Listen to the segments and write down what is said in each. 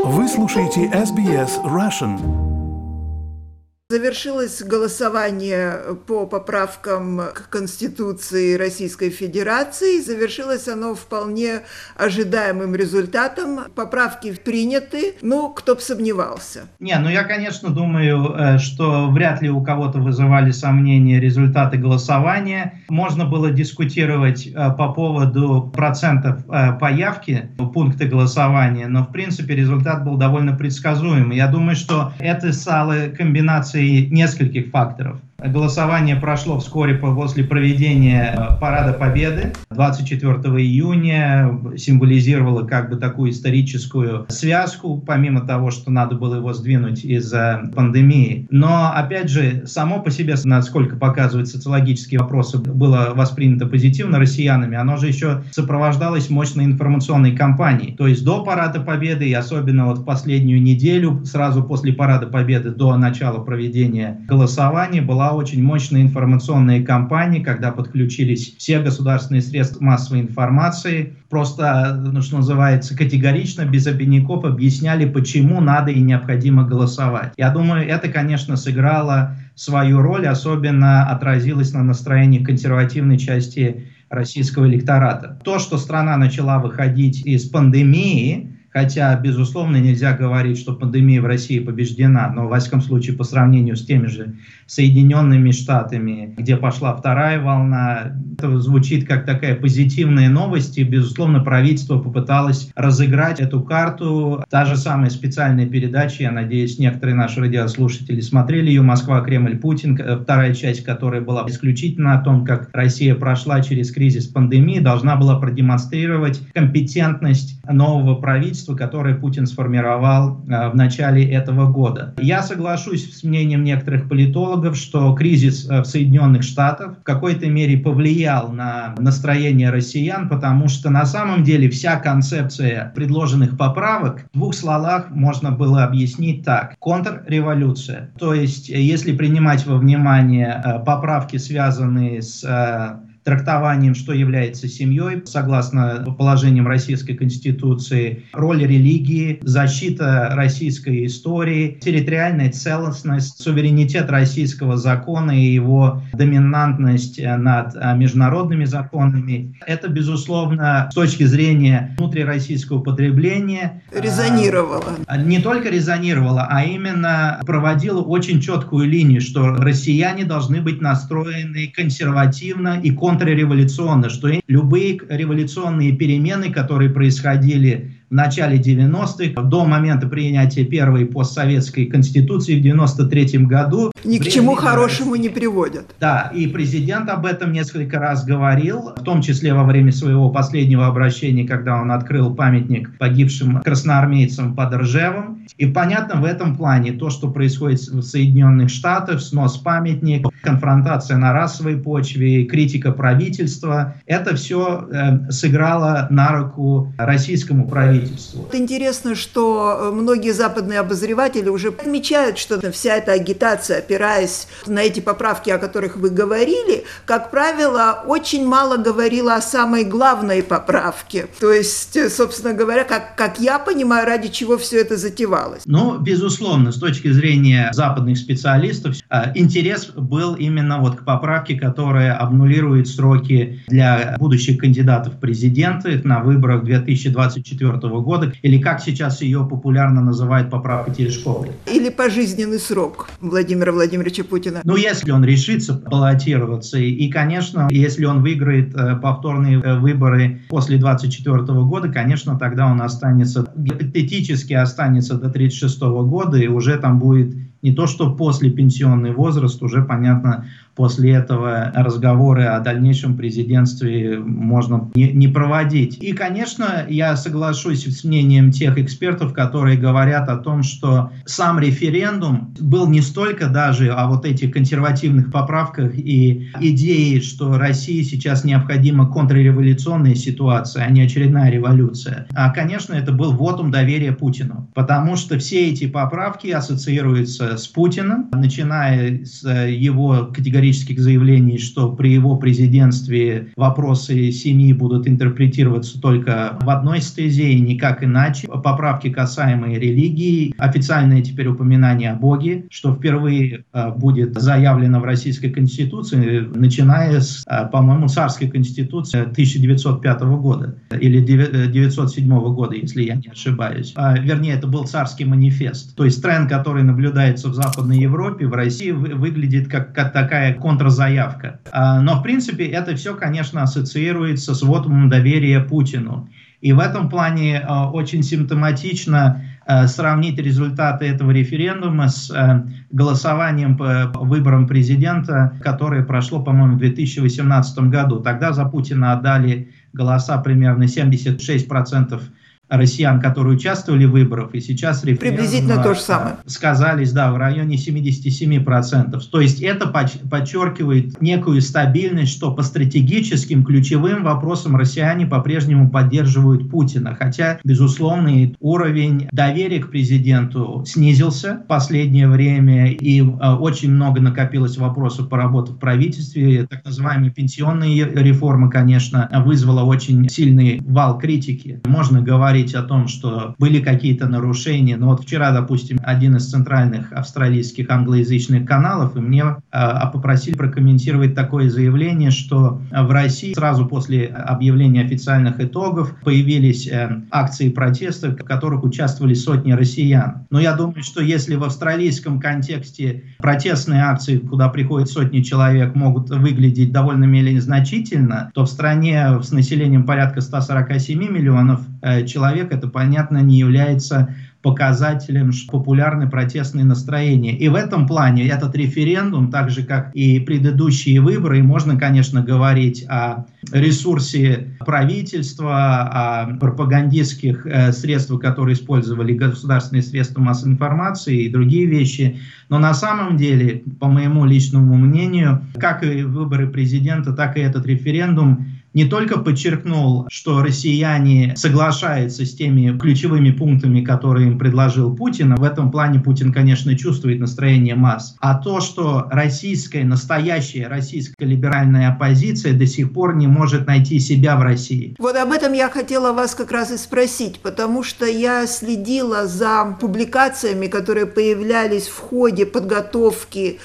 Вы слушаете SBS Russian. Завершилось голосование по поправкам к Конституции Российской Федерации. Завершилось оно вполне ожидаемым результатом. Поправки приняты. Кто б сомневался. Я, конечно, думаю, что вряд ли у кого-то вызывали сомнения результаты голосования. Можно было дискутировать по поводу процентов по явке пункты голосования, но, в принципе, результат был довольно предсказуем. Я думаю, что это стало комбинацией нескольких факторов. Голосование прошло вскоре после проведения Парада Победы 24 июня, символизировало такую историческую связку, помимо того, что надо было его сдвинуть из-за пандемии. Но, опять же, само по себе, насколько показывают социологические вопросы, было воспринято позитивно россиянами, оно же еще сопровождалось мощной информационной кампанией. То есть до Парада Победы и особенно в последнюю неделю, сразу после Парада Победы до начала проведения голосования, была очень мощная информационная кампания, когда подключились все государственные средства массовой информации. Просто, что называется, категорично, без обиняков объясняли, почему надо и необходимо голосовать. Я думаю, это, конечно, сыграло свою роль, особенно отразилось на настроении консервативной части российского электората. То, что страна начала выходить из пандемии, хотя, безусловно, нельзя говорить, что пандемия в России побеждена, но, во всяком случае, по сравнению с теми же Соединенными Штатами, где пошла вторая волна, это звучит как такая позитивная новость, и, безусловно, правительство попыталось разыграть эту карту. Та же самая специальная передача, я надеюсь, некоторые наши радиослушатели смотрели ее, «Москва, Кремль, Путин», вторая часть, которая была исключительно о том, как Россия прошла через кризис пандемии, должна была продемонстрировать компетентность нового правительства, которое Путин сформировал в начале этого года. Я соглашусь с мнением некоторых политологов, что кризис в Соединенных Штатах в какой-то мере повлиял на настроение россиян, потому что на самом деле вся концепция предложенных поправок в двух словах можно было объяснить так: контрреволюция. То есть, если принимать во внимание поправки, связанные с трактованием, что является семьей, согласно положениям Российской Конституции, роль религии, защита российской истории, территориальная целостность, суверенитет российского закона и его доминантность над международными законами. Это, безусловно, с точки зрения внутрироссийского потребления резонировало. Не только резонировало, а именно проводило очень четкую линию, что россияне должны быть настроены консервативно и контрреволюционно, что любые революционные перемены, которые происходили в начале 90-х, до момента принятия первой постсоветской конституции в 93 году, ни к чему хорошему не приводят. Да, и президент об этом несколько раз говорил, в том числе во время своего последнего обращения, когда он открыл памятник погибшим красноармейцам под Ржевом. И понятно в этом плане то, что происходит в Соединенных Штатах, снос памятника, конфронтация на расовой почве, критика правительства, это все сыграло на руку российскому правительству. Интересно, что многие западные обозреватели уже отмечают, что вся эта агитация, опираясь на эти поправки, о которых вы говорили, как правило, очень мало говорила о самой главной поправке. То есть, собственно говоря, как я понимаю, ради чего все это затевалось. Безусловно, с точки зрения западных специалистов, интерес был именно к поправке, которая обнулирует сроки для будущих кандидатов в президенты на выборах 2024 года, или как сейчас ее популярно называют, поправка Терешковой. Или пожизненный срок Владимира Владимировича Путина. Если он решится баллотироваться, и, конечно, если он выиграет повторные выборы после 2024 года, конечно, тогда он останется, гипотетически останется до 1936 года, и уже там будет не то, что после пенсионный возраст, уже, понятно, после этого разговоры о дальнейшем президентстве можно не проводить. И, конечно, я соглашусь с мнением тех экспертов, которые говорят о том, что сам референдум был не столько даже о этих консервативных поправках и идее, что России сейчас необходима контрреволюционная ситуация, а не очередная революция. А, конечно, это был вотум доверия Путину, потому что все эти поправки ассоциируются с Путиным, начиная с его категорических заявлений, что при его президентстве вопросы семьи будут интерпретироваться только в одной стезе и никак иначе. Поправки, касаемые религии, официальное теперь упоминание о Боге, что впервые будет заявлено в Российской Конституции, начиная с, по-моему, царской Конституции 1905 года или 1907 года, если я не ошибаюсь. Вернее, это был царский манифест. То есть тренд, который наблюдается в Западной Европе, в России выглядит как такая контрзаявка. Но, в принципе, это все, конечно, ассоциируется с вотумом доверия Путину. И в этом плане очень симптоматично сравнить результаты этого референдума с голосованием по выборам президента, которое прошло, по-моему, в 2018 году. Тогда за Путина отдали голоса примерно 76% россиян, которые участвовали в выборах, и сейчас приблизительно то же самое. Сказались, да, в районе 77%. То есть это подчеркивает некую стабильность, что по стратегическим ключевым вопросам россияне по-прежнему поддерживают Путина. Хотя, безусловно, уровень доверия к президенту снизился в последнее время, и очень много накопилось вопросов по работе в правительстве. Так называемая пенсионная реформа, конечно, вызвала очень сильный вал критики. Можно говорить о том, что были какие-то нарушения. Но вот вчера, допустим, один из центральных австралийских англоязычных каналов, и мне попросили прокомментировать такое заявление, что в России сразу после объявления официальных итогов появились акции протеста, в которых участвовали сотни россиян. Но я думаю, что если в австралийском контексте протестные акции, куда приходят сотни человек, могут выглядеть довольно значительно, то в стране с населением порядка 147 миллионов человек это, понятно, не является показателем популярны протестные настроения. И в этом плане этот референдум, так же как и предыдущие выборы, можно, конечно, говорить о ресурсе правительства, о пропагандистских средствах, которые использовали государственные средства массовой информации и другие вещи. Но на самом деле, по моему личному мнению, как и выборы президента, так и этот референдум не только подчеркнул, что россияне соглашаются с теми ключевыми пунктами, которые им предложил Путин. В этом плане Путин, конечно, чувствует настроение масс. А то, что настоящая российская либеральная оппозиция до сих пор не может найти себя в России. Вот об этом я хотела вас как раз и спросить, потому что я следила за публикациями, которые появлялись в ходе подготовки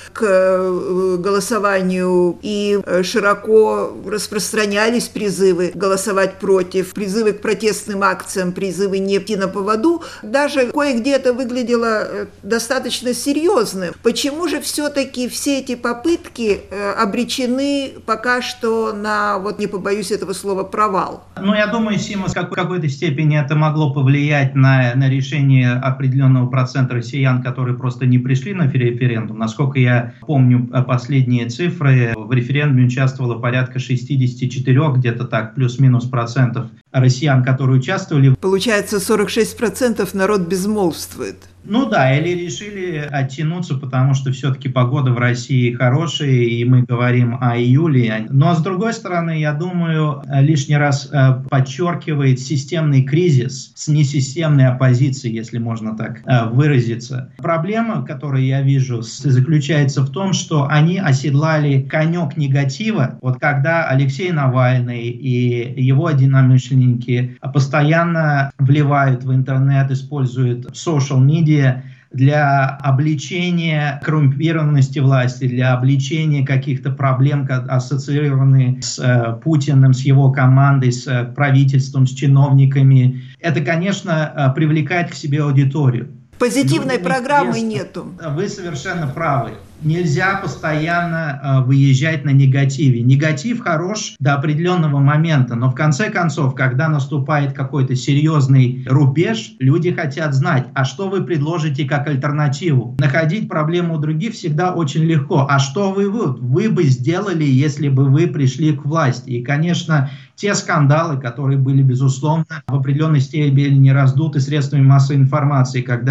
к голосованию, и широко распространялись призывы голосовать против, призывы к протестным акциям, призывы не идти на поводу. Даже кое-где это выглядело достаточно серьезным. Почему же все-таки все эти попытки обречены пока что на, вот не побоюсь этого слова, провал? Ну, я думаю, Сима, в какой-то степени это могло повлиять на решение определенного процента россиян, которые просто не пришли на референдум. Насколько я помню последние цифры, в референдуме участвовало порядка 64, где-то так, плюс-минус процентов россиян, которые участвовали. Получается, 46% народ безмолвствует. Ну да, или решили оттянуться, потому что все-таки погода в России хорошая, и мы говорим о июле. Но с другой стороны, я думаю, лишний раз подчеркивает системный кризис с несистемной оппозицией, если можно так выразиться. Проблема, которую я вижу, заключается в том, что они оседлали конек негатива. Вот когда Алексей Навальный и его единомышленники постоянно вливают в интернет, используют social media для обличения коррумпированности власти, для обличения каких-то проблем, ассоциированных с Путиным, с его командой, с правительством, с чиновниками. Это, конечно, привлекает к себе аудиторию. Позитивной программы нету. Вы совершенно правы. Нельзя постоянно выезжать на негативе. Негатив хорош до определенного момента, но в конце концов, когда наступает какой-то серьезный рубеж, люди хотят знать, а что вы предложите как альтернативу. Находить проблему у других всегда очень легко. А что вы бы сделали, если бы вы пришли к власти? И, конечно, те скандалы, которые были, безусловно, в определенной степени раздуты средствами массовой информации, когда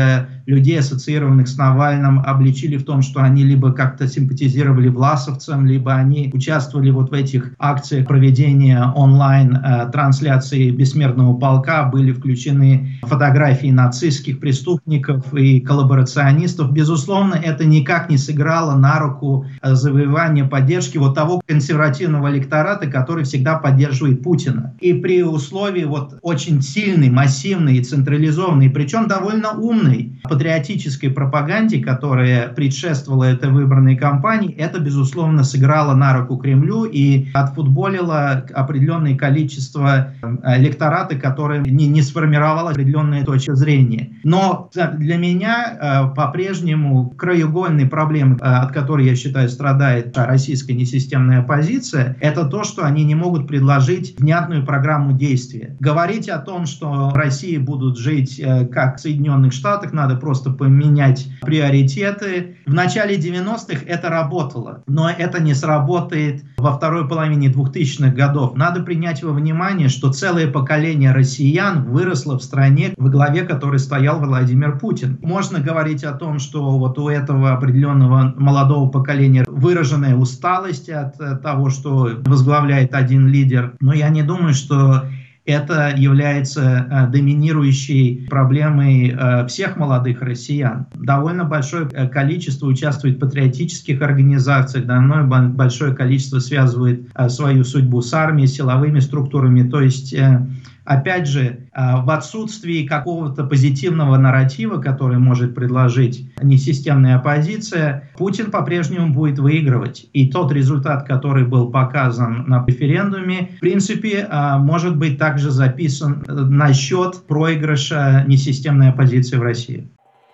людей, ассоциированных с Навальным, обличили в том, что они либо как-то симпатизировали власовцам, либо они участвовали вот в этих акциях проведения онлайн-трансляции «Бессмертного полка», были включены фотографии нацистских преступников и коллаборационистов. Безусловно, это никак не сыграло на руку завоевания поддержки вот того консервативного электората, который всегда поддерживает Путина. И при условии вот очень сильной, массивной и централизованной, причем довольно умной патриотической пропаганде, которая предшествовала этой выборной кампании, это, безусловно, сыграло на руку Кремлю и отфутболило определенное количество электората, которое не сформировало определенные точки зрения. Но для меня по-прежнему краеугольной проблемой, от которой, я считаю, страдает российская несистемная оппозиция, это то, что они не могут предложить внятную программу действия. Говорить о том, что в России будут жить как в Соединенных Штатах, надо просто поменять приоритеты. В начале 90-х это работало, но это не сработает во второй половине 2000-х годов. Надо принять во внимание, что целое поколение россиян выросло в стране, во главе которой стоял Владимир Путин. Можно говорить о том, что вот у этого определенного молодого поколения выраженная усталость от того, что возглавляет один лидер, но я не думаю, что это является доминирующей проблемой всех молодых россиян. Довольно большое количество участвует в патриотических организациях, довольно большое количество связывает свою судьбу с армией, силовыми структурами. То есть, опять же, в отсутствии какого-то позитивного нарратива, который может предложить несистемная оппозиция, Путин по-прежнему будет выигрывать. И тот результат, который был показан на референдуме, в принципе, может быть также записан на счет проигрыша несистемной оппозиции в России.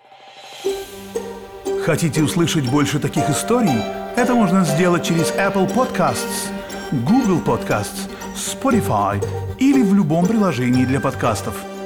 Хотите услышать больше таких историй? Это можно сделать через Apple Podcasts, Google Podcasts, Spotify или в любом приложении для подкастов.